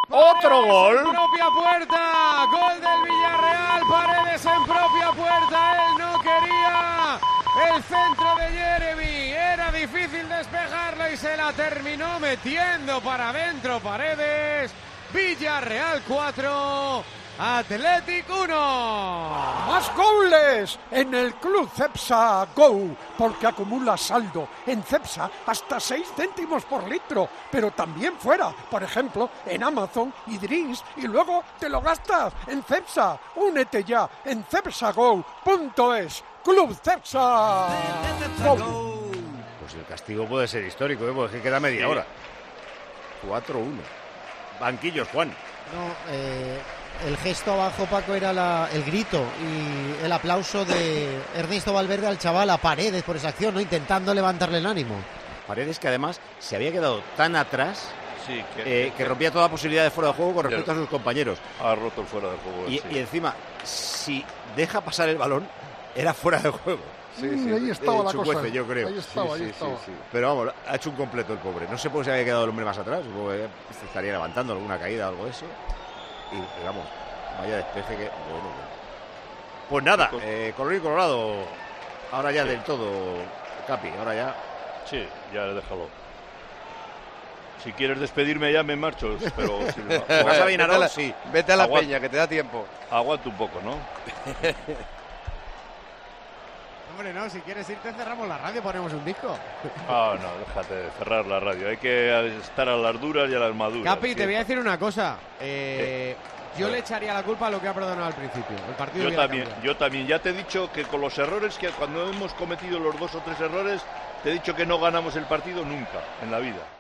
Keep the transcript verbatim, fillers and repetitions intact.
Otro gol. En propia puerta. Gol del Villarreal. Paredes en propia puerta. Él no quería. El centro de Jeremy. Era difícil despejarla y se la terminó metiendo para adentro Paredes. Villarreal cuatro. Athletic uno. ¡Más goles en el Club Cepsa Go! Porque acumula saldo en Cepsa hasta seis céntimos por litro, pero también fuera, por ejemplo, en Amazon y Drinks, y luego te lo gastas en Cepsa. Únete ya en cepsago punto es. Club Cepsa Go. Pues el castigo puede ser histórico, ¿eh? Porque queda media hora. cuatro uno. Banquillos, Juan. No, eh... el gesto abajo, Paco, era la, el grito y el aplauso de Ernesto Valverde al chaval, a Paredes, por esa acción, ¿no? Intentando levantarle el ánimo. Paredes, que además se había quedado tan atrás, sí, que, eh, que rompía toda posibilidad de fuera de juego con respecto a sus compañeros. Ha roto el fuera de juego. Y, sí. y encima, si deja pasar el balón, era fuera de juego. Sí, sí, ahí estaba la cosa. Yo creo. Ahí estaba, sí, ahí sí, estaba. Sí, sí. Pero vamos, ha hecho un completo el pobre. No sé por qué se había quedado el hombre más atrás. Supongo que se estaría levantando alguna caída o algo de eso. Y, y vamos, vaya despeje que... Bueno, bueno. Pues nada, eh, Colorín Colorado. Ahora ya sí. Del todo, Capi, ahora ya... Sí, ya déjalo. Si quieres despedirme ya me marcho, pero... Si no, ¿Vas a vete a la, sí. Vete a la Aguanta. peña, que te da tiempo. Aguanta un poco, ¿no? Hombre, no, si quieres irte cerramos la radio, ponemos un disco. Ah, no, déjate de cerrar la radio. Hay que estar a las duras y a las maduras. Capi, ¿sí? Te voy a decir una cosa. Eh, ¿Qué? Yo le echaría la culpa a lo que ha perdonado al principio. El partido Yo también, yo también. Ya te he dicho que con los errores, que cuando hemos cometido los dos o tres errores, te he dicho que no ganamos el partido nunca en la vida.